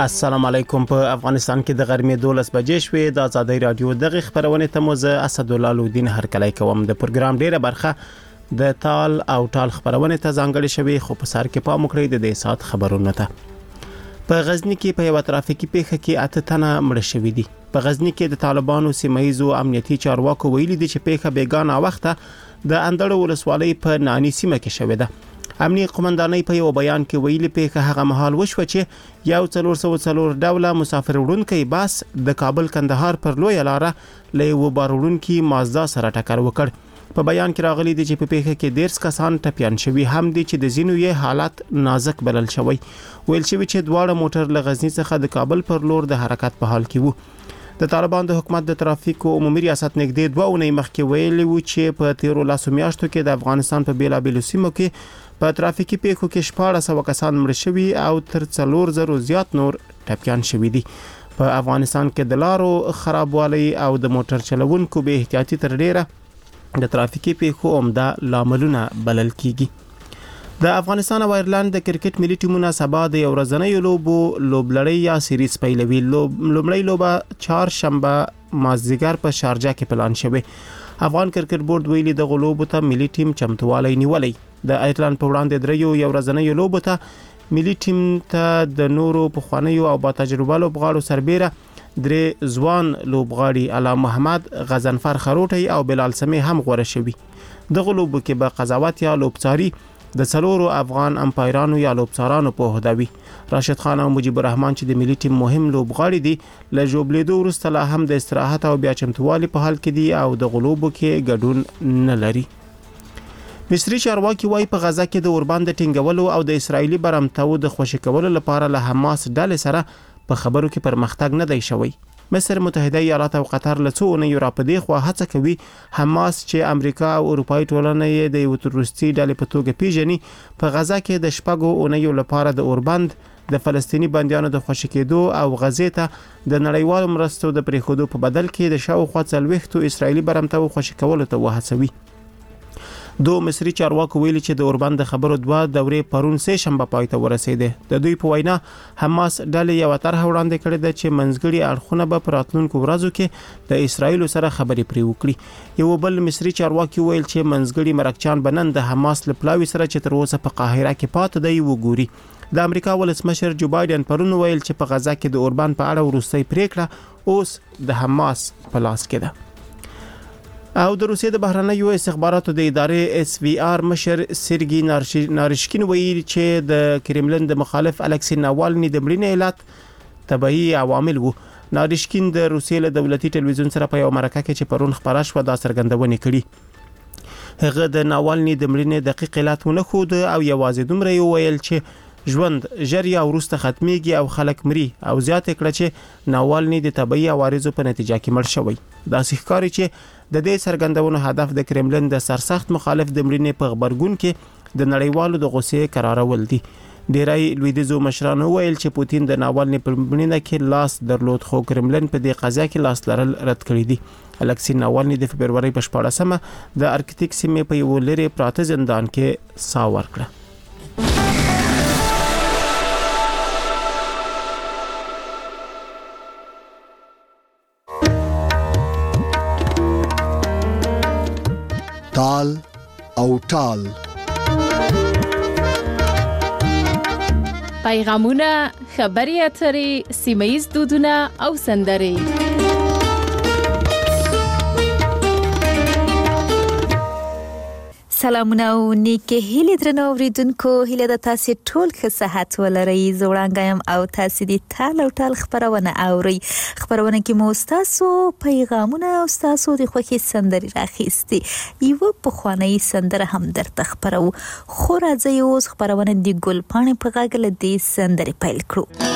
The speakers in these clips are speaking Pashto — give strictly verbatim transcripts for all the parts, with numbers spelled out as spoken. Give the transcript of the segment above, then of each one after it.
السلام علیکم. په افغانستان کې د غرمې دولس بجې شوې. د ازادۍ رادیو دغه خبرونه ته موزه اسد الله لودین هرکلی کوم. د پروګرام ډیره برخه د تال او ټال خبرونه ته ځانګړې شوې، خو په سر کې پام وکړئ د دې سات خبرونه ته. په غزنی کې په یو ترافیکي پیښه کې اته تنه مړه شوي دي. په غزنی کې د طالبانو سیمایزو امنیتي چارواکو ویلي دي چې پیښه بیګانه وخته د اندړ ولسوالۍ په نانی سیمه کې شوې ده. امنیي قومندانۍ په یو بیان کې ویلي پیښه هغه مهال وشو چې یو څلور سوه څلور ډوله مسافر وړونکي باس د کابل کندهار پر لوی لاره له یو بار وړونکي مازدا سره ټکر وکړ. په بیان کې راغلي دي چې په پیښه کې ډیر کسان ټپيان شوي هم دي چې د زینو یې حالت نازک بلل شوی. ویل شوی چې دواړه موټر له غزنی څخه د کابل پر لور د حرکت په حال کې وو. د طالبان د حکومت د ترافیکو عمومي ریاست نږدې دوه اونۍ مخکې ویلي و چې په تیرو لاسو میاشتو کې د افغانستان په بیلابیلو سیمو کې په ترافیکي پیښو کې شپږ سوه کسان مړه شوي او تر څلور زره زیات نور ټپيان شوي دي. په افغانستان کې د لارو خرابوالي او د موټر چلوونکو به احتیاطي تر ډیره د ترافیکي پیښو عمده لاملونه بلل کیږي. د افغانستان او ایرلند د کرکټ ملي ټیمونه سبا د یو ورځنۍ لوبو لوبلړۍ یا سیریز پیلوي. لومړی لوبه چهارشنبه مازدیګر په شارجه کې پلان شوی. افغان کرکټ بورډ ویلي د غلوبو ته ملي ټیم چمتووالی نیولای. د ایرلند په وړاندې دریو یو ورځنۍ لوبو ته ملي ټیم ته د نورو پخوانیو او با تجربه لوبغاړو سربېره درې ځوان لوبغاړي علام محمد، غضنفر خروټی او بلال سمې هم غوړه شوي. د غلوبو کې به قضاوت یا لوبڅاری د څلورو افغان امپایرانو یا لوبڅارانو په عہده وي. راشد خان او مجيب الرحمن چې د ملي ټیم مهم لوبغاړي دي له جوړېدو وروسته لا هم د استراحت او بیا چمتووالي په حال کې دي او د غلوبو کې ګډون نه لري. مصری چارواکي وايي په غزا کې د اوربند ټینګولو او د اسرایلی برمتو د خوشی کولو لپاره له حماس ډلې سره په خبرو کې پرمختګ نه دی شوی. مصر، متحده ایالات او قطر له څو اونیو راپدې خو هڅه کوي حماس چې امریکا او اروپאי ټولنه یې د یو تروریستي ډلې په توګه پیژني په غزا کې د شپږو اونیو لپاره د اوربند د فلسطینی بندیانو د خوشی کېدو او غزې ته د نړیوالو مرستو د پریښودو په بدل کې د شاوخوا څلوېښتو اسرایلی برمتو خوشی کولو ته وهڅوي. دو مصری چارواکو ویلي چې د اوربند د خبرو دوه دورې پرون سه شنبه پای ته ورسېده. د دوی په وینا حماس ډلې یو طرح وړاندې کړې ده چې منځګړي اړخونه به په راتلونکو ورځو کې د اسرایل سره خبرې پرې وکړي. یو بل مصری چارواکي ویل چې منځګړي مرکچان بنن د حماس لپلاوي سره چې تر اوسه په قاهره کې پاتې دی وګوري. د امریکا ولسمشر جو بایدن پرون ویل چې په غزا کې د اوربند په اړه وروستۍ پریکړه اوس د حماس په لاس کې ده. او د روسیې د بهرنیو استخباراتو د ادارې اس وی آر مشر سرګي نارشکین ویلي چې د کرملن د مخالف الکسی ناوالني د مړینې علت طبيعي عوامل وو. نارشکین د روسیې له دولتي ټلویزیون سره په یو مرکه کې چې پرون خبره شوه دا څرګندونه کړې. هغه د ناوالني د مړینې دقیق علت ونه خود او یوازې دومره ویل چې ژوند جریه ورسته ختميږي او خلک مري او زیات کړه چې ناوالني د طبيعي عوارضو په نتیجه کې مړ شوی. دا ښکاري چې د دې څرګندونو هدف د کرملن د سرسخت مخالف د مړینې په خبرګون کې د نړیوالو د غوسې قرارول دي. ډیری لویدیځو مشرانو ویل چې پوتین د ناوالني په مړینه کې لاس درلود خو کرملن په دې قضیه کې لاس لرل رد کړی دي. الکسی ناوالني د فبرवरी په شپاړسمه د ارکټیک سیمې په یو لري پراته زندان کې ساه ورکړه. تال او ټال پیغامونه، خبري اترې، سیمایي دودونه او سندرې. سلامونه او نیکه هیله درنو اوریدونکو، هیله د تاسو ټول ښه صحت ولرئ. زوړانګایم او تاسو د تال او ټال خبرونه اوري. خبرونه کې مو تاسو پیغامونه او تاسو د خوښي سندري راخېستي. یو په خواني سندره هم درته خبرو. خو راځي اوس خبرونه د ګلپانې په غاګل د سندري پیل کړو.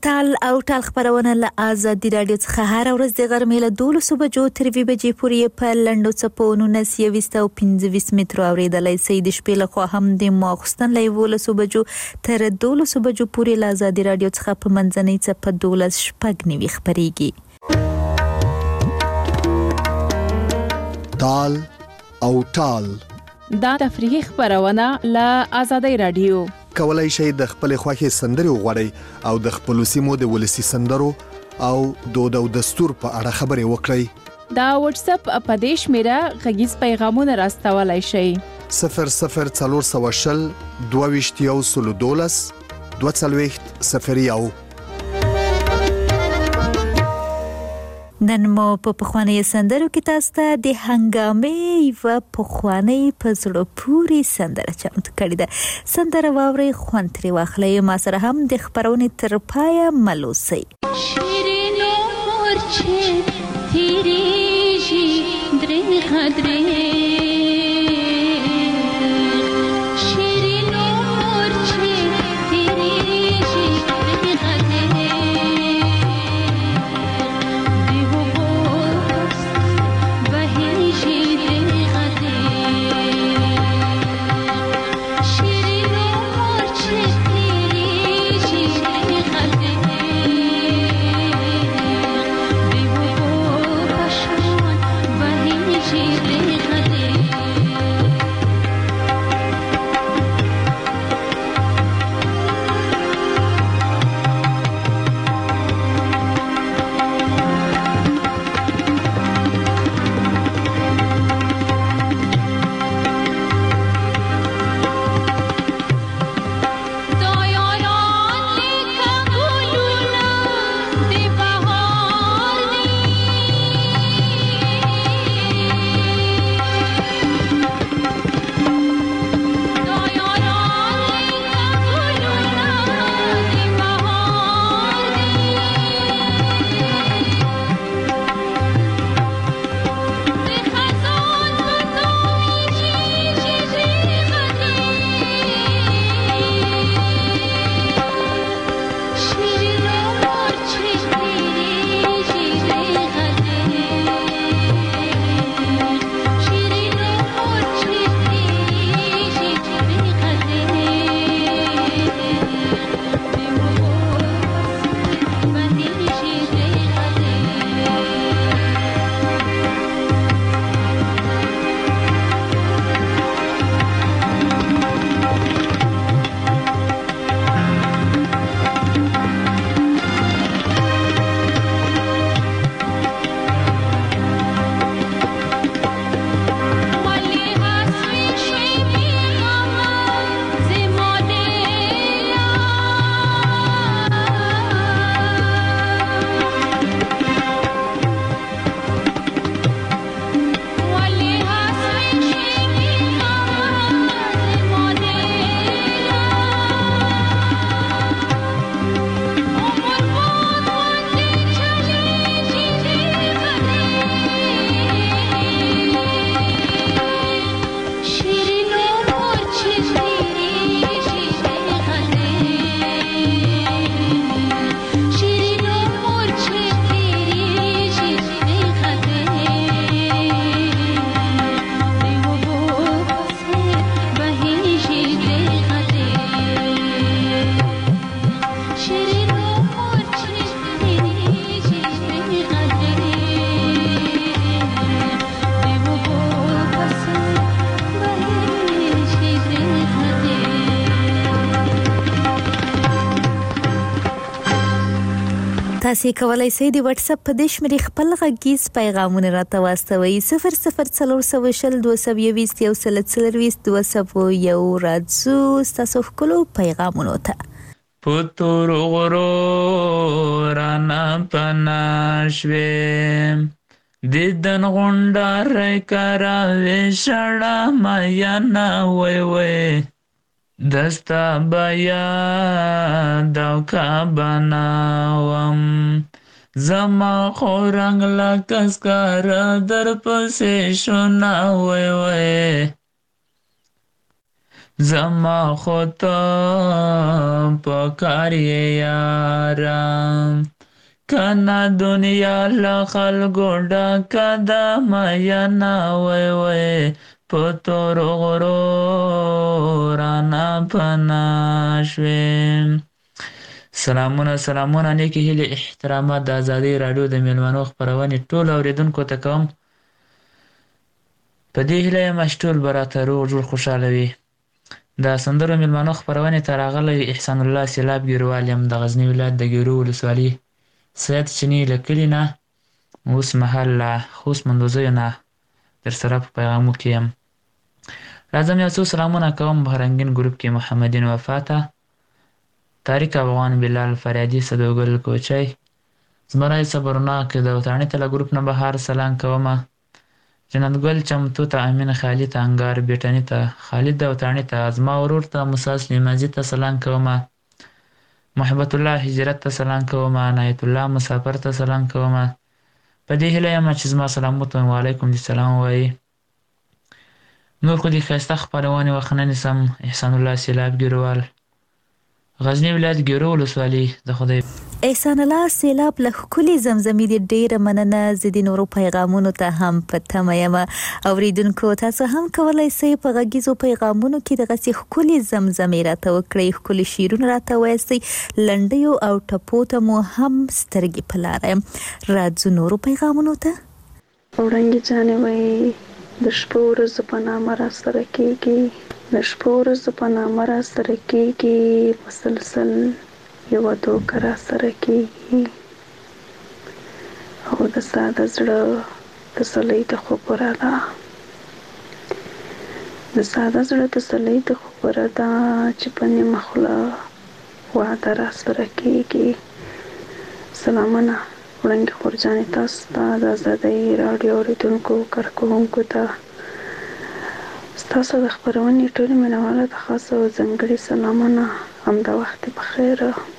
تال او ټال خبرونه له آزادي رادیو څخه هر ورځ د غرمې له دولسو بجو تر یوې بجې پورې په لنډو څپو نولس یویشت او پنځه ویشت مترو اورېدلی شئ. د شپې له خوا هم د ماخوستن له یولسو بجو تر دولسو بجو پورې له آزادي رادیو څخه په منځنۍ څپه دولس شپږ نوي خپرېږي. تال او ټال دا تفریحي خبرونه له آزادي رادیو. کولای شئ د خپل خوښي سندرې وغواړئ او د خپل سیمو د ولسی سندرو او دود او دستور په اړه خبرې وکړئ. دا واتس اپ په دې شمیره غږیز پیغامونه راستولای شئ. صفر صفر څلور سوه شل دوه ویشت یو سلو دولس دوه څلوېښت صفر یو. نن مو په پخواني سندرو کې تاسو ته د هنګامې یوه پخوانۍ په زړه پورې سندره چمتو کړې ده. سندره واورئ، خوند ترې واخلئ، ما سره هم د خپرونې تر پایه مل اوسئ. شیرینو مورچې تیریږي درېغه درېغ تاسو کولای شئ د واتس اپ په دې شمیرې خپل غږیز پیغامونه راته واستوئ. صفر صفر څلور سوه شل دوه سوه یویشت یو سل څلرویشت دوه سوه یو. راځو ستاسو ښکلو پیغامونو ته. پتور غرو رانا پنا شویم دیدن غونډار کرا وشړه مایا نا وای وای دستا بیا دوکا بناوم زما خورنگ لکسکار در پسی شنا وای وای زما خو ته پکار یې یاره کنه دنیا له خلکو ډکه ده میینه وی وی په تورو غرو رانه پناه شوې. سلامونه سلامونه نیکې هیلې احترامات د ازادۍ راډیو د میلمنو خپرونې ټولو اورېدونکو ته کوم. په دې هیله یم چې ټول به راته روغ جوړ خوشحاله وي. د سندرو میلمنو خپرونې ته راغلی احسان الله سیلاب ګیروال یم د غزني ولایت د ګیرو ولسوالي سید چیني له کلي نه اوس مهال له خوست مندوزیو نه در سره په پیغامو کې یم. راځم یو څو سلامونه کوم بهرنګین ګروپ کې محمدین وفاته، طارق افغان، بلال فریادي، صدوګل کوچی، زمری صبرناک د وطاڼي تله ګروپ نه بهار سلام کومه، جنتګل چمتو ته، امین خالي ته، انګار بیټني ته، خالد د وطاڼي ته، زما ورور ته موسی سلیمازي ته سلام کومه، محبت الله هجرت ته سلام کومه، عنایت الله مسافر ته سلام کومه. په دې هیله یم چې زما سلام وته وعلیکم السلام وایي. نور خو دې ښایسته خپرونې وخت نه نیسم. احسان الله سیلاب ګیروال، غزني ولایت ګیرو ولسوالي. د خدای احسان الله سیلاب له ښکلې زمزمې دې ډېره مننه. زه د نورو پیغامونو ته هم په تمه یم. اورېدونکو تاسو هم کولی سئ په غږیزو پیغامونو کې دغسې ښکلې زمزمې راته وکړئ، ښکلي شعرونه راته ووایاستئ، لنډیو او ټپو ته مو هم سترګې په لاره یم. راځو نورو پیغامونو ته. وړانګې جانې وایي د شپو ورځو په نامه را سره کېږي، د شپو ورځو په نامه را سره کېږي، مسلسل یوه دوکه را سره کېږي، او د ساده زړه تسلۍ د خبره ده، د ساده زړه تسلۍ د خبره ده چې په نیمه خوله واده را سره کېږي. سلامونه وړانګې خورجانې تاسو ته، د ازادۍ راډیو اورېدونکو کارکوونکو ته، ستاسو د خپرونې ټولې مینوالو ته خاص او ځانګړي سلامونه. همدا وخت بخیر.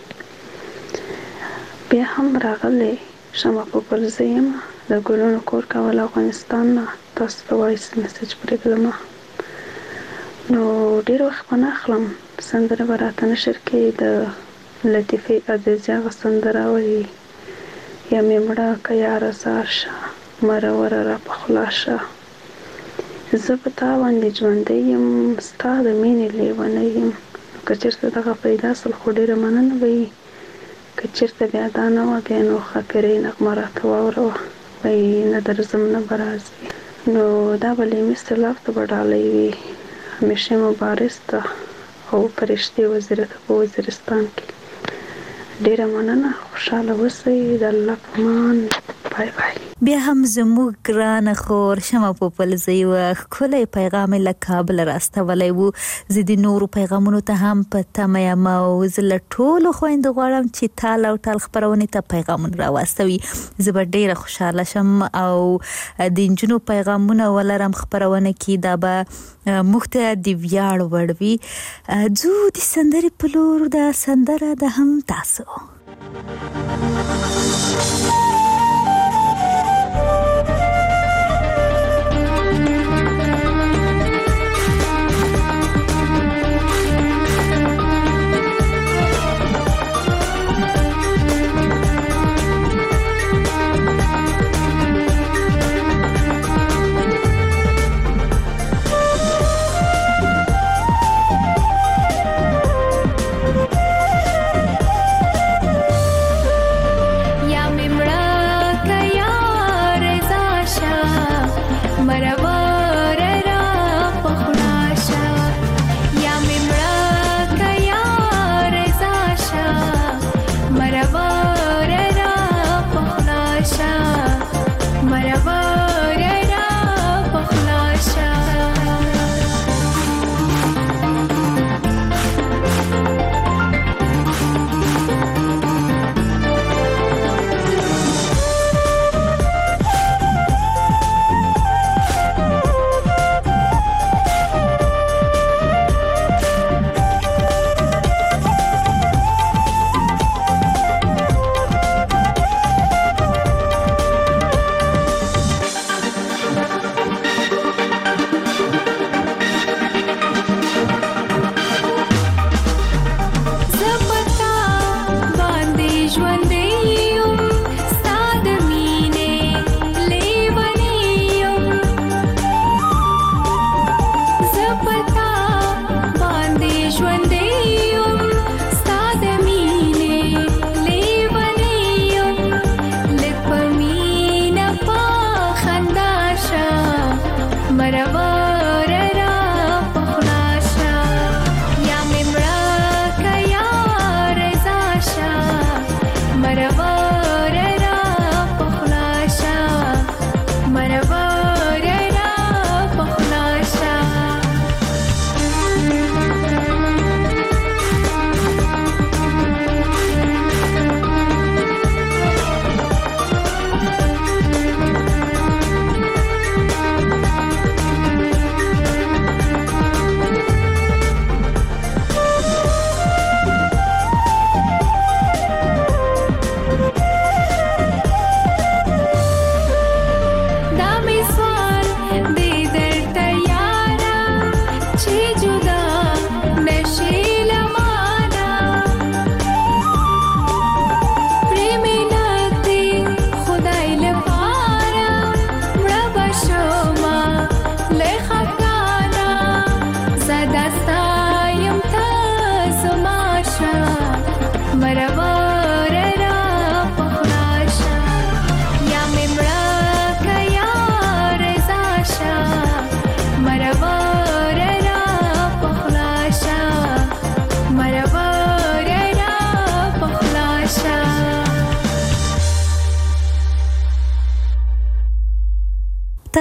بیا هم راغلی شمه پوپل زه یم د ګلونو کور کابل افغانستان نه تاسو ته وایس میسج پرېږدمه. نو ډېر وخت به نه اخلم، سندره به راته نشر کې د لطیفې عزیزي هغه سندره وایي یا مې مړه که یاره زار شه مرور را په خلا شه، زه په تا باندې ژوندی یم ستا د مینې لیونی یم. که چېرته دغه پیدا سل خو ډېره مننه به وي، که چېرته بیا دا نه وه بیا نو خاطرې نغمه راته واوره وه وایي نه درځم نه به راځي. نو دا به لیمي سیلاب ته به ډالۍ وي، همیشه مبارز ته او فرشتې وزیره ته په وزیرستان کې. ډېره مننه، خوشحاله اوسئ، د الله په امان. بای بای. بیا هم زموږ ګرانه خور شمه پوپل زه یوه ښکلی پیغام یې له کابل راستولی و. زه د نورو پیغامونو ته هم په تمه یم او زه له ټولو خویندو غواړم چې تال او ټال خپرونې ته پیغامونه راواستوي. زه به ډېره خوشحاله شم او د نجونو پیغامونه ولرم خپرونه کې، دا به موږ ته د ویاړ وړ وي. ځو د سندرې په لور، د سندره د هم تاسو.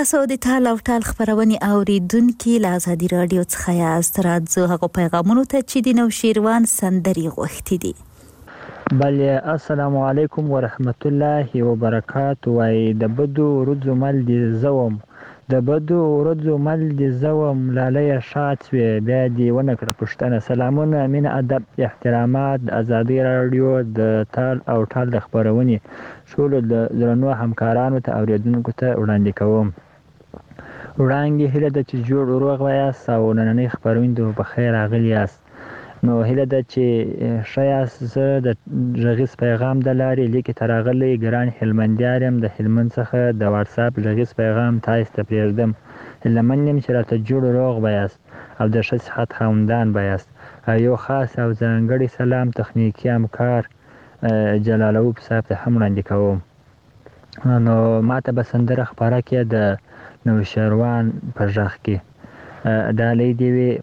تاسو د تال او ټال خبرونه اوریدونکو له ازادي رادیو څخه یاست. راځو هغه پیغامونو ته چې د نوشیروان سندري غوښتي دي. بله السلام علیکم ورحمت الله وبرکاته. وای د بدو ورځو مل دي زوم د بدو ورځو مل دي زوم لاله شات وی بیا دی ونه کړ پښتنه. سلامونه مين ادب احترامات ازادي رادیو د تال او ټال خبرونه شول د درنو همکارانو ته اوریدونکو ته وړاندې کوم. وړاندې هله د چې جوړ روغ وایاست او نننۍ خبرونه په خیر راغلیاست. نو هله د چې شایاس زه د ژغیز پیغام د لارې لیکي تراغلي ګران هلمندیارم د هلمند څخه د واتس اپ ژغیز پیغام تاسو ته پریږدم. لمنیم چې راته جوړ روغ وایاست او د ښه صحت خاوندان وایاست. یو خاص او ځانګړی سلام تخنیکی همکار جلالو صاحب ته هم وړاندې کوم. نو ماته به سندره خبره کې د نوشیروان په ژغ کې ډالۍ دی وی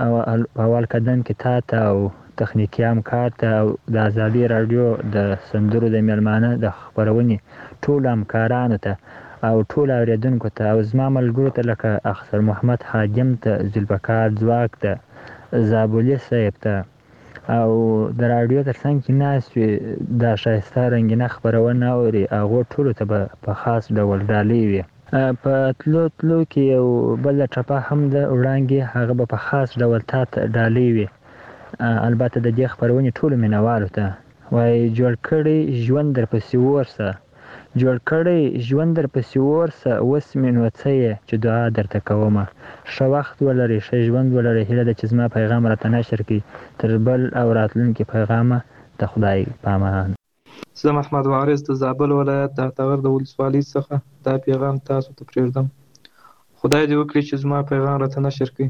اول قدم کې تا ته او تخنیکی همکار ته او د ازادي رادیو د سندرو د میلمانه د خبرونې ټول همکارانو ته او ټول اوریدونکو ته او زما ملګرو ته لکه اخسر محمد حاجم ته ذوالبقار ځواک ته زابولي صاحب ته او د رادیو ترڅنګ کې ناست دا شایسته رنګینه خبرونه اوري هغو ټولو ته به په خاص ډول ډالۍ وي. په تلو تلو کې یو بل ټپه هم د وړاندې هغه به په خاص ډول تا ته ډالۍ وي. البته د دې خبرونې ټولو مینوالو ته وایي جوړ کړی ژوند درپسې ورسه جوړ کړی ژوند درپسې ورسه اوس مې نو څه یې چې دعا درته کومه. ښه وخت ولرئ ښه ژوند ولرئ. هیله ده چې زما پیغام راته نشر کړي تر بل او راتلونکي پیغامه د خدای پامان. زه محمد وارث د زابل ولایت د اټغر د ولسوالۍ څخه دا پیغام تاسو ته پرېږدم. خدای دې وکړي چې زما پیغام راته نشر کړي.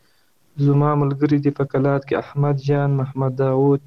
زما ملګري دي په کلات کې احمد جان، محمد داود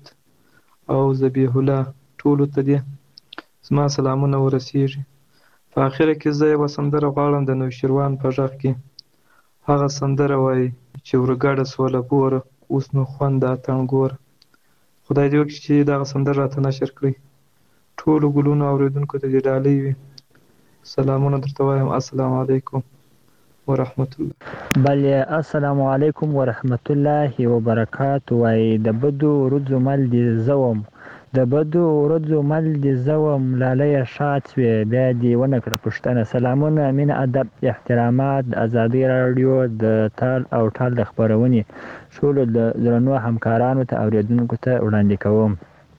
او ذبیح الله ټولو ته دي زما سلامونه ورسیږي. په اخره کې زه یوه سندره غواړم د نوشیروان په غږ کې. هغه سندره وایي چې ورګډه سوله بوره اوس نو خوند د اتڼ ګوره. خدای دې وکړي چې دغه سندره راته نشر کړي. ټولو ګلونو اوریدونکو ته دې ډالۍ وي. سلامونه درته وایم. السلام علیکم ورحمت الله. بله السلام علیکم ورحمت الله وبرکاته. وای د بدو ورځو مل دي زوم د بدو ورځو مل دي زوم لاله شات وی بیا دی ونه کړ پښتنه. سلامونه مين ادب احترامات ازادي رادیو د تال او ټال خبرونه شول د درنو همکارانو ته اوریدونکو ته وړاندې کوم.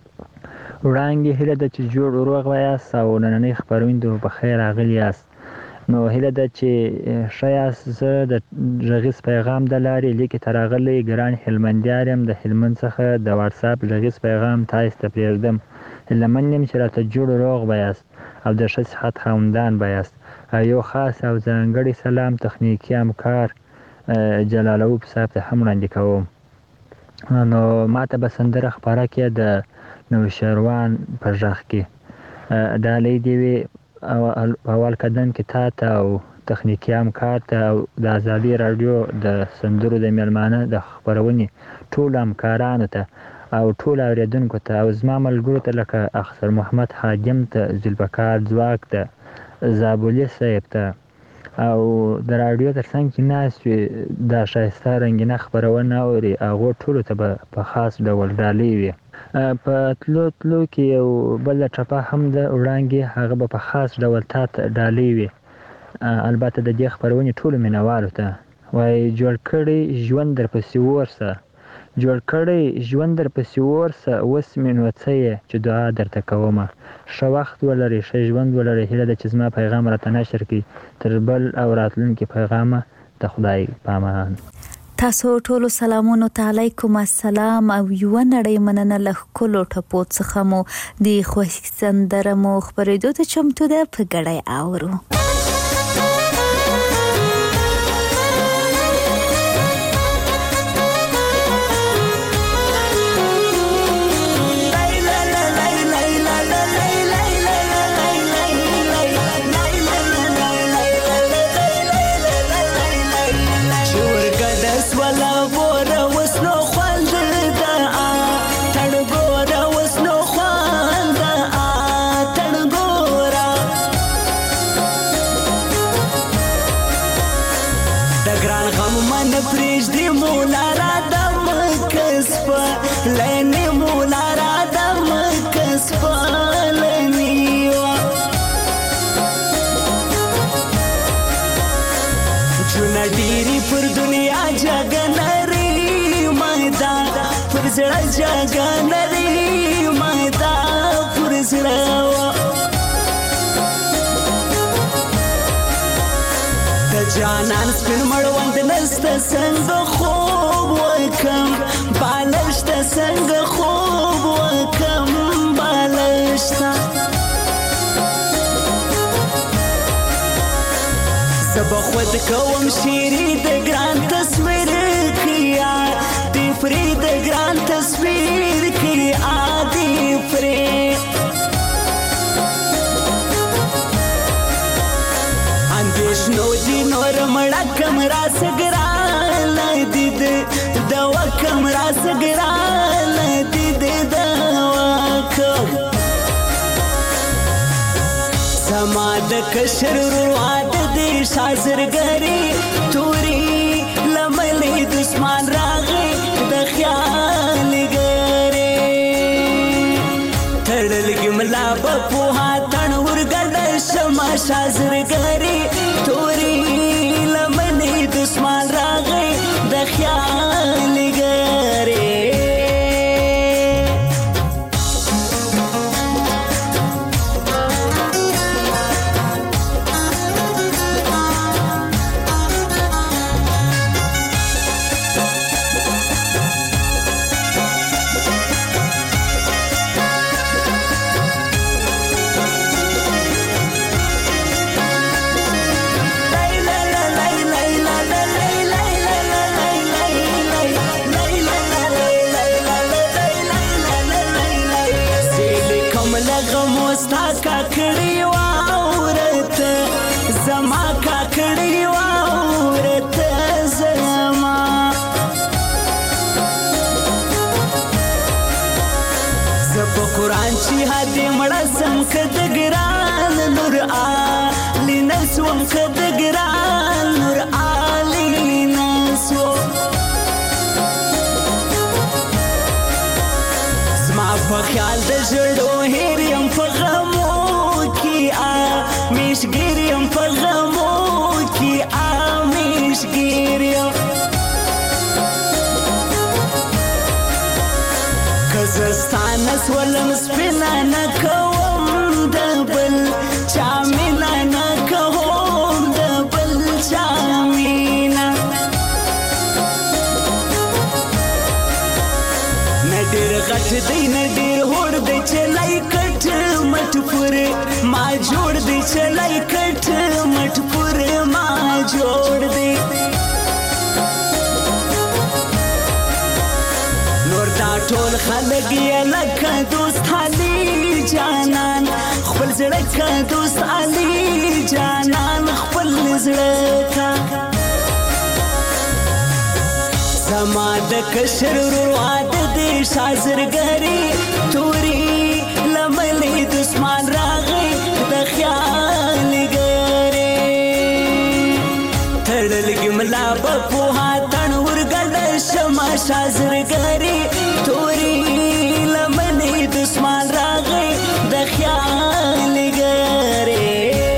وړاندې هله د چې جوړ روغ وایاست او نننۍ خبرونه په خیر راغلیاست. نو هله د چې شایاس زه د ژغیز پیغام د لارې لیکي تراغلي ګران هلمندیارم د هلمند څخه د واتس اپ ژغیز پیغام تاسو ته پرېږدم. لمنیم چې راته جوړ روغ وایاست او د ښه صحت خاوندان وایاست. یو خاص او ځانګړی سلام تخنیکی همکار جلالو صاحب ته هم وړاندې کوم. نو ماته به سندره خبره کې د نوشیروان په غږ کې ډالۍ دی وی اول قدم کې تا ته او تخنیکی همکار ته او د ازادي رادیو د سندرو د میلمانه د خبرونې ټول همکارانو ته او ټول اوریدونکو ته او زما ملګرو ته لکه اخسر محمد حاجم ته ذوالبقار ځواک ته زابولي صاحب ته او د رادیو ترڅنګ کې ناست دا شایسته رنګینه خبرونه اوري هغو ټولو ته به په خاص ډول ډالۍ وي. په تلو تلو کې یو بل ټپه هم د وړاندې هغه به په خاص ډول تا ته ډالۍ وي. البته د دې خبرونې ټولو مینوالو ته وایي جوړ کړی ژوند درپسې ورسه جوړ کړی ژوند درپسې ورسه اوس مې نو څه یې چې دعا درته کومه. ښه وخت ولرئ ښه ژوند ولرئ. هیله ده چې زما پیغام راته نشر کړي تر بل او راتلونکي پیغامه د خدای پامان. تاسو ټولو سلامونو ته علیکم السلام او یو نړۍ مننه له ښکلو ټپو څخه مو د خوښ سندره مو خپرېدو ته چمتو ده په ګډه اورو. Thank you. لینې مولا را د مکس پالنی جونه ډیری پر دنیا جګنری مایدا پر زړه جګنری مایدا پر زړه جانان سپین مړوند نسته څنګه خوب وکم بالشته څنګه خوب وکم بالشته زبا خود کوم شیری د ګران تصویر کیا دی فری د ګران تصویر کیا دی فری اندیشنو دی نور مړه کم را سګران دید دوا کم را سګران دید دوا کم زما د کشر رواد دی شازرګری توري لملې دشمن راغی د خیال ګری تړل ګملا په هاتن ورګل شما شازرګری توري لملې دشمن راغی د خیال ګری ستا کاکړی واورت زما کاکړی واورت زما زپ قرآن چې هدي مړه سم کد ګران نور علی نسوم کد ګران نور علی نسو زما په خیال د ژړو هېریم په غمو کې میشګیریم په غمو کې میشګیریم که زه ستا نه سولم سپینه نه کوم د بل چا مینه نه کوم د بل چا مینه نه ډېر غټ دی نه ډېر هوړ دی چې لای کټ مټ پورې ما جوړ دی چې لای کټ مټ پورې ما جوړ دی نور دا ټول خلک یې لکه دوست علي جانان خپل زړه که دوست علي جانان خپل زړه که زما د کشر رواد دی شازرګری توري لملې دشمن راغی د خیال ګری تړل ګملا په هاتن ورګل شما شازرګری توري لملې دشمن راغی د خیال ګری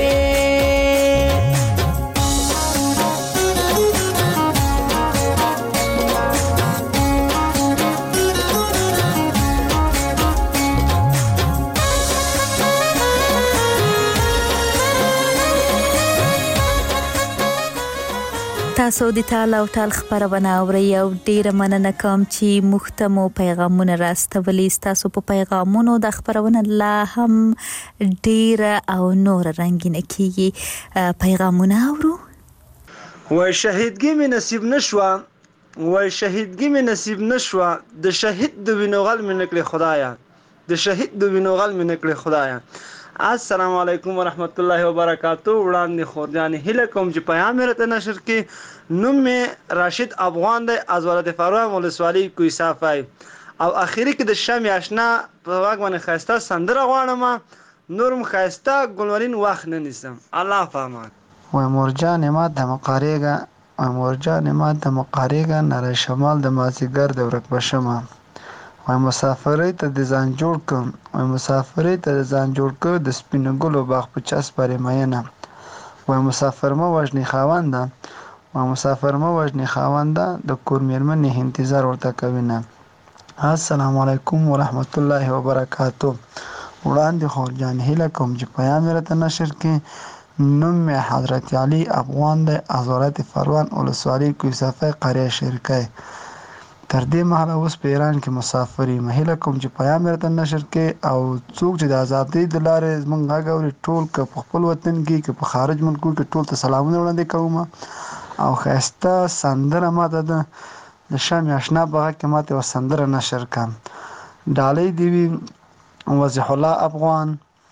تاسو د تال او ټال خبرونه اورئ او ډیره مننه کوم چې مختمو پیغامونه راستولي تاسو په پیغامونو د خبرونه لا هم ډیره او نور رنگینه کیږي پیغامونه اورو وای شهیدګي مې نصیب نشوه وای شهیدګي مې نصیب نشوه د شهید د وینوغل مې نکړي خدایا د شهید د وینوغل مې نکړي خدایا السلام علیکم ورحمت الله وبرکاتہ وړاندې خورجانې هله کوم چې پیغام مرته نشر کې نوم می راشد افغان دی از ولایت فراه ولسوالی کوی صافای او اخیری کې د شمع آشنا په واګ باندې خاسته سندره غواړم نورم خاسته ګلورین وخت نه نیسم الله فهمان و مرجان ما د مقاریګه و مرجان ما د مقاریګه نره شمال د مازیګر د ورک بشمه و وای مسافرۍ ته د ځان جوړ کړم وای مسافرۍ ته د ځان جوړ کړ د سپینو ګلو باغ په چس پرې مینه وای مسافر مه وژنې خاونده وای مسافر مه وژنې خاونده د کور مېرمنې انتظار ورته کوي نه. السلام علیکم ورحمت الله وبرکاتو. وړاندې خورجان هیله کوم چې پیام یې راته نشر کړي. نوم مې حضرت علي افغان دی از ولایت فروان ولسوالۍ کوهستان قریه شرکۍ. تر دې مهاله اوس په ایران کې مسافر یم. هیله کوم چې پیام یې راته نشر کړي او څوک چې د ازادۍ د لارې زموږ غږ اوري ټول که په خپل وطن کې که په خارج ملکو کې ټول ته سلامونه وړاندې کوم او ښایسته سندره ماته ده د شمع اشنا په غږ کې ماته یوه سندره نشر کړه. ډالۍ دې وي وضیح الله افغان،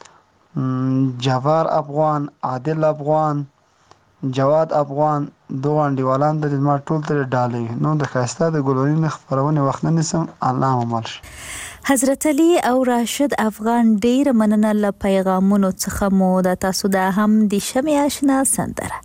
جوار افغان، عادل افغان، جواد افغان دغه انډیوالان د زما ټول ته ډالۍ. نو د ښایسته د ګلورین خپرونې وخت نه نیسم. الله مو مل شي. حضرت علي او راشد افغان ډیر مننه له پیغامونو څخه مو د تاسو د هم د شمع اشنا سندره.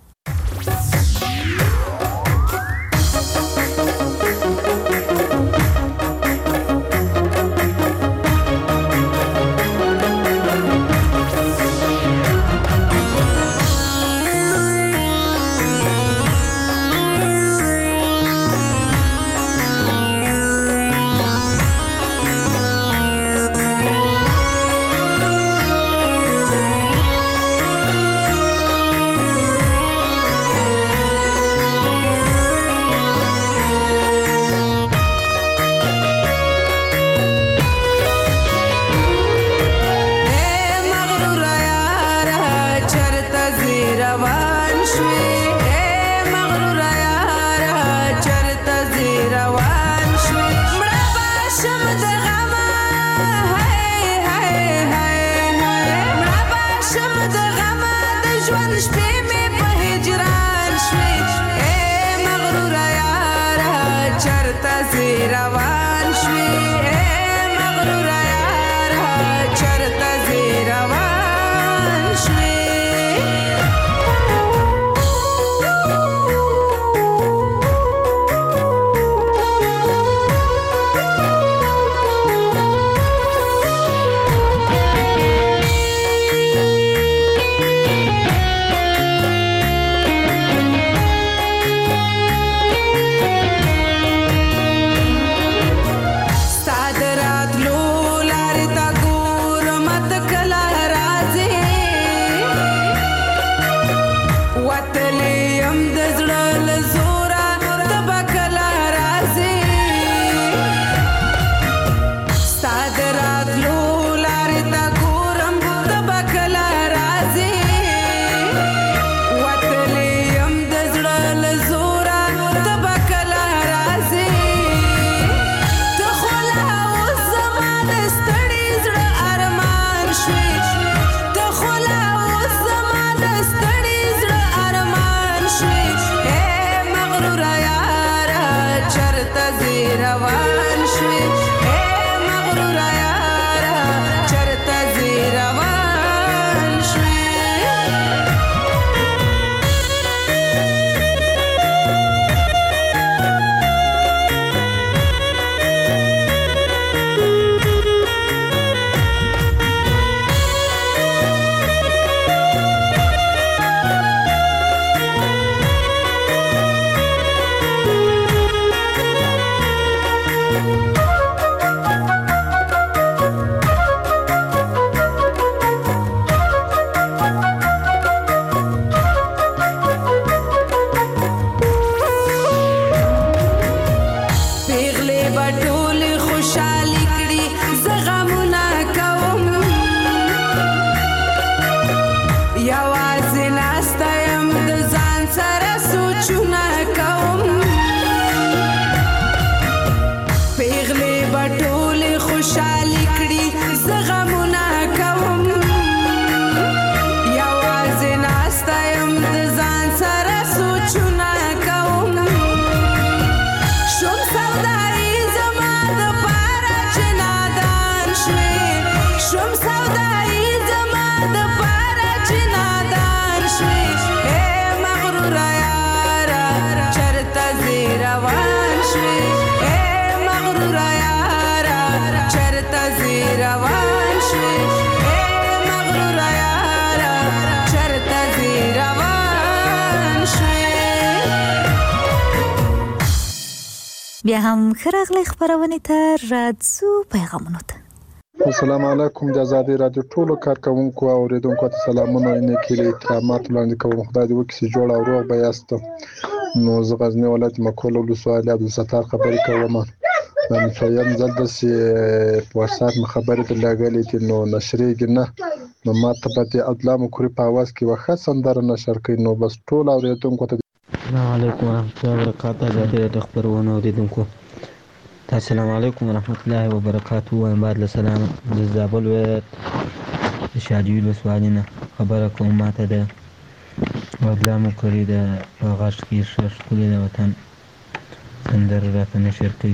بیا هم خراغلی خبرونه ته راځو پیغامونو ته. السلام علیکم د آزادي رادیو ټولو کارکونکو او اوریدونکو ته سلامونه نیکې احترامات وړاندې کوم. خدای دې وکړي چې جوړ او روغ به یاست. نو زه غزنی ولایت مکول ولسوالۍ عبدالستار خبرې کوم. نن څویم ځل داسې په واتساپ مې خبرې درلږلې دي نو نشریږي نه، نو ما ته به د عبدالله مکوري په اواز کې یوه ښه سندره نشر کړي. نو بس ټول اورېدونکو ته السلام علیکم ورحمت الله وبرکاته. آزادي رادیو خبرونه اوریدونکو ته السلام علیکم ورحمت الله وبرکاته. وایم بعد له سلام د زابل ولایت د شاجوی ولسوالۍ نه خبره کوم. ما ته د عبدالله مکوري د په غږ کې ښه ښکلې د وطن سندره راته نشر کړي.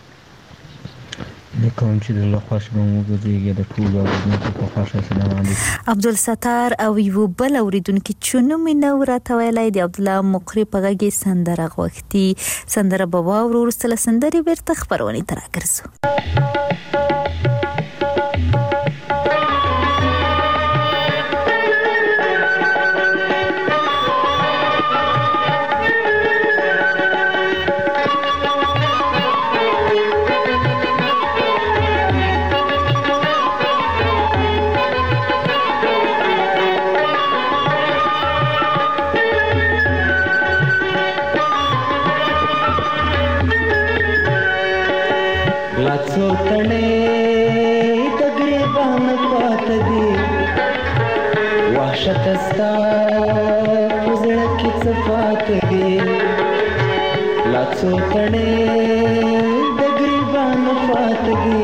زه کوم چې د زړه خوښ به مو وګرځېږي د ټولو اورېدونکو په خوښه. السلام علیکم. عبدالستار او یو بل اوریدونکي چې نوم یې نه و راته ویلی د عبدالله مقري په غږ یې سندره غوښتي. سندره به واورو، وروسته له سندرې بېرته خپرونې ته راګرځو. شتستا پزړه کې صفات دي لا څو کڼې د ګریبان فات دي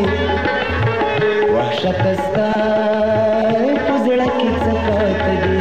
وحشتستا پزړه کې صفات دي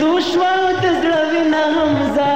دوشوا د زړه وینا همزه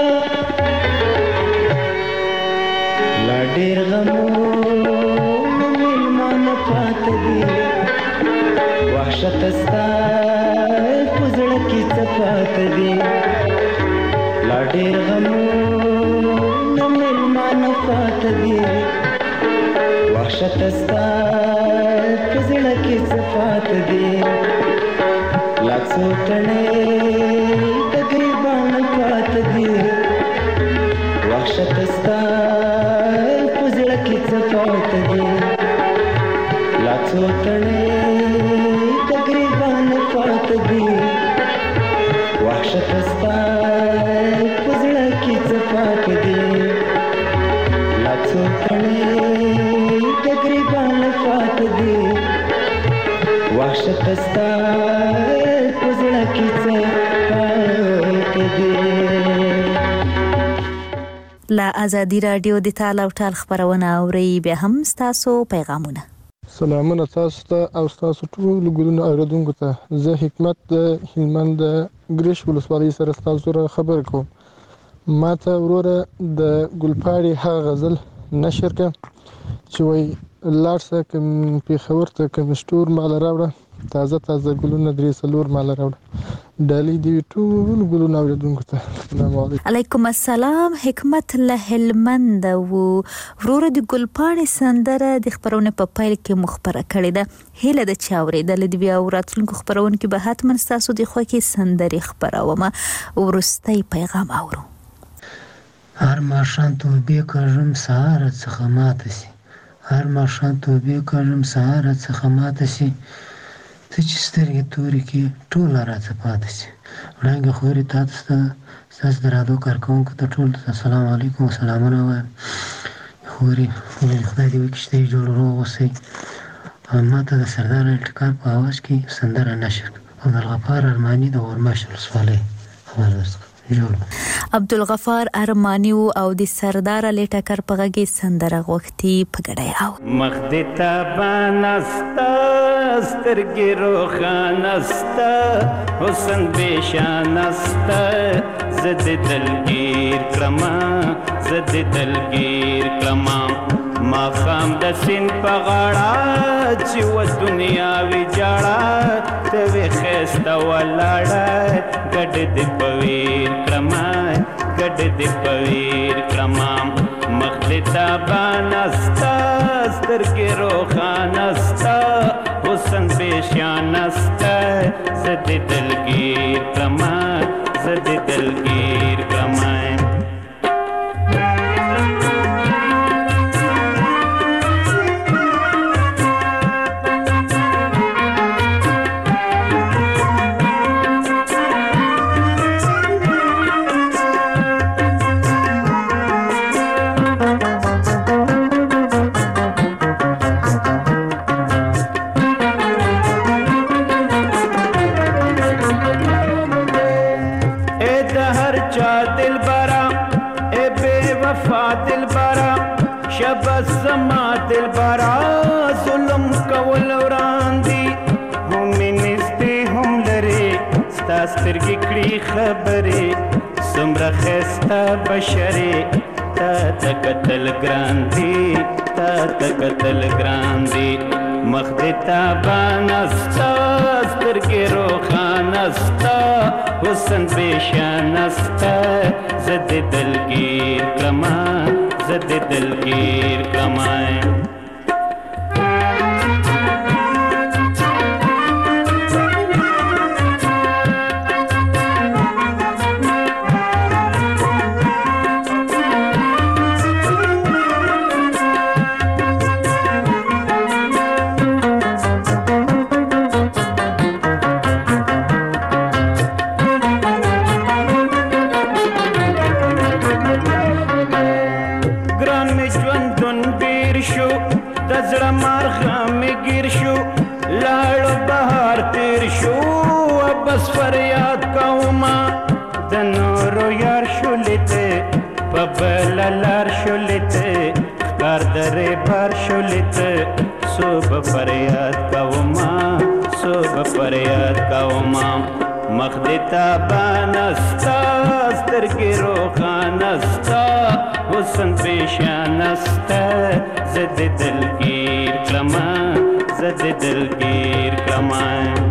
لا ډېر غمونه مېلمانه پاته دي وحشت ستا په زړه کې څه پاته دي لا ډېر غمونه مېلمانه پاته دي وحشت ستا په زړه کې څه پاته دي لا څو تڼۍ د ګریبان پاته دي وحشت ستا په زړه کې څه پاته دي لا څو تڼۍ د ګریبان پاته دي وحشت ستا په زړه کې څه پاته دي لا څو تڼۍ د ګریبان پاته دي وحشت ستا په زړه کې څه پاته دي. لا ازادي رادیو د تال او ټال خبرونه اوري به هم تاسو پیغامونه. سلامونه تاسو ته او تاسو ټول ګلونه اوریدونکو ته. زه حکمت د هلمند ګریش ولسوالۍ سره تاسو سره خبر کوم. ما ته وروره د ګلپاړي هغه غزل نشر کړ چې وایي لاړ شه کوم پېښور ته کوم سټور مال راوړه تازه تازه ګلونه درې څلور مال راوړه ډالۍ دې ټول ګلونه اوریدونکو ته. السلام علیکم. علیکم السلام. حکمت له هلمند وو. وروره د ګلپاڼې سندره د خبرونه په پیل کې مخبره کړې ده. هیله د چا اورېدل د بیا وراتلونکو خبرونه کې به حتما تاسو د خوښې سندرې خبرومه. ورستی پیغام اورو. هر ماښام توبې کوم سهار څخه ماته سي هر ماښام توبې کوم سهار څخه ماته سي ته چې سترګې تورې کې ټول راته پاتې سي وړانګې خورې تاسو ته ستاسو د رادیو کارکوونکو ته ټول السلام علیکم سلامونه وایم خورې خدای دې وکړي چې ته جوړ روغ اوسئ. ما ته د سردار الټکار په اواز کې سندره نشر عبدالغفار ارماني د ورماش ولسوالۍ خبر درڅخه عبدالغفار ارمانی او د سردار لټکر په غږی سندره غوښتي په ګډه او مخ دې تابانستا سترګې روښانستا حسن بشانستا زد دلگیر کړما زد دلگیر کړما ما خام د سین په غاړه چې و دنیا وی جاړه ته وې خسته ولاړه ګډ دې پویر کړما ګډ دې پویر کړما مخ دې تابانستا سترګې روښانستا حسن بشانستا زد دلگیر کړما زد دلگیر کړما سترګې کړي خبرې څومره ښایسته بشرې تا ته کتل ګران دي تا ته کتل ګران دي مخ دې تابانه ستا سترګې روښانه ستا حسن بېشانه ستا زه دې دلګیر کړمه زه دې دلګیر کړمه بلالار شولته کار درې بار شولته صبح فریاد کوما صبح فریاد کوما مخ دې تابانه ستا سترګې روښانه ستا حسن پیشانه ستا زه دې دلګیر کړمه زه دې دلګیر کړمه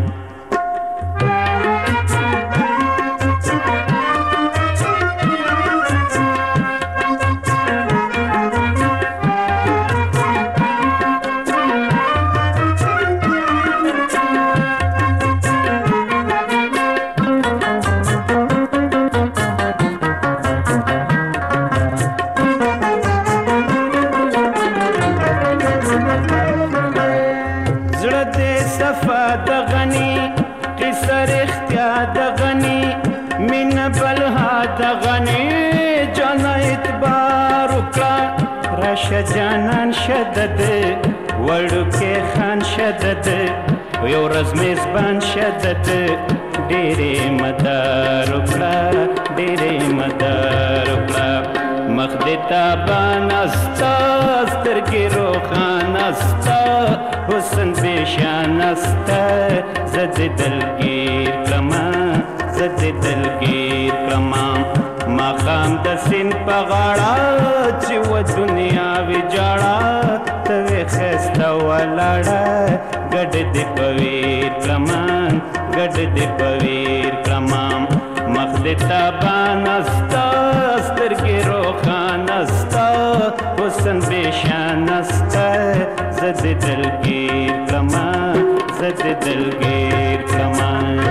جانان شدد وړوکی خان شدد یو ورځ میزبان شدد ډېرې مدار وکړه ډېرې مدار وکړه مخ دې تابانه ستا سترګې روښانه ستا حسن پیشانه ستا زه دې دلګیر کړمه زه دې دلګیر کړمه ماښام د سیند په غاړه چې و دنیا ویجاړه ته وې ښایسته ولاړه ګډ دې په ویر کړمه ګډ دې په ویر کړمه مخ دې تابانه ستا سترګې روښانه ستا حسن پیشانه ستا زه دې دلګیر کړمه زه دې دلګیر کړمه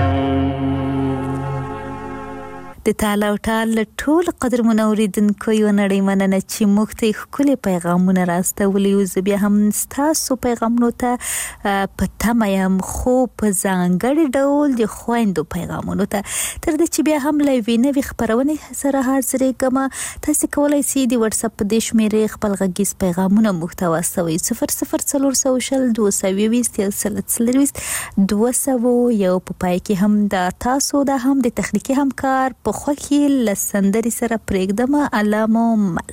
د تال او ټال ټول قدر منوریدونکو یو نړۍ مننه چې موږ ته ښکلي پیغامونه راستولي او زه بیا هم ستاسو پیغامونو ته په تمه یم خو په ځانګړي ډول د خویندو پیغامونو ته تر دې چې بیا هم له یوې نوې خپرونې سره حاضرېږم تاسو کولی شئ د واتساپ په دې شمېرې خپل غږیز پیغامونه موږ ته واستوئ صفر صفر څلور سوه شل دوه سوه یوویشت یو سل څلرویشت دوه سوه یو په پای کې هم د تاسو د هم د تخنیکي همکار په خوښي لسندري سره پرېږدم علامو مل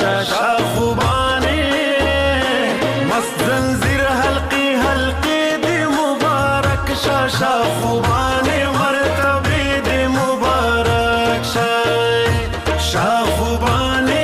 شاشا خوبانه مست زنجیر حلقی حلقی دی مبارک شاشا خوبانه مرتبه دی مبارک شای شا خوبانه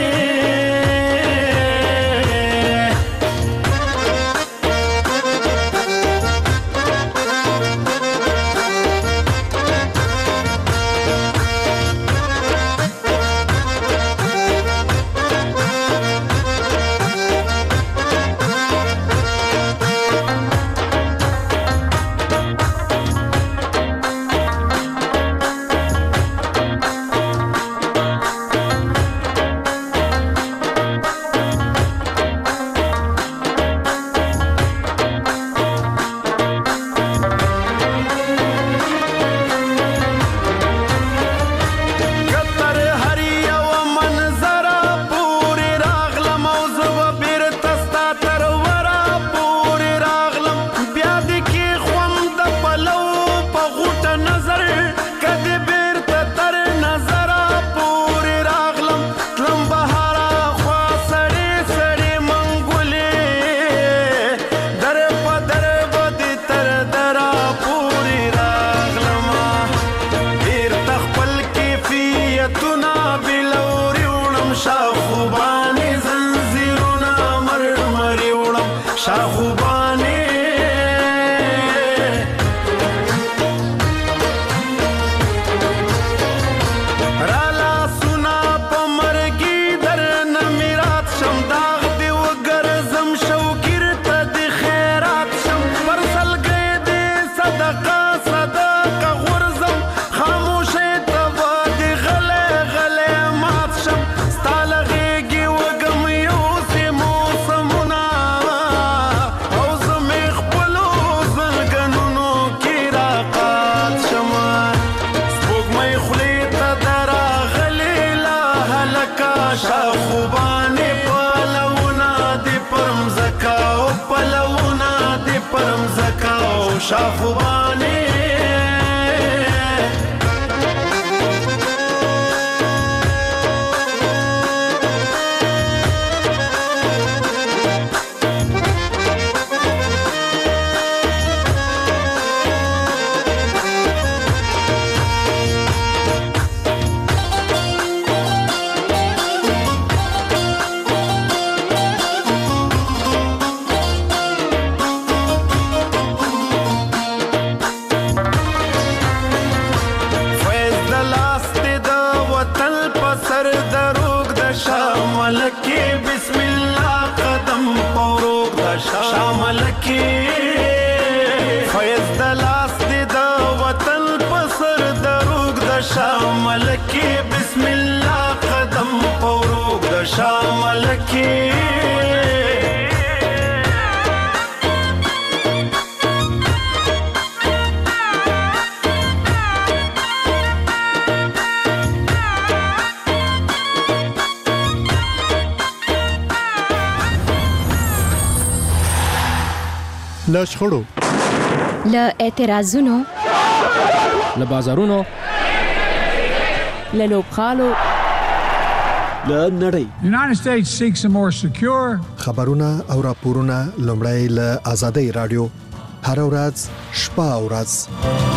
شاخوبانه له شخړو له اعتراضونو له بازارونو له لوبخالو له نړۍ United States seeks a more secure خبرونه او راپورونه لومړی له آزادۍ رادیو هر ورځ شپه او ورځ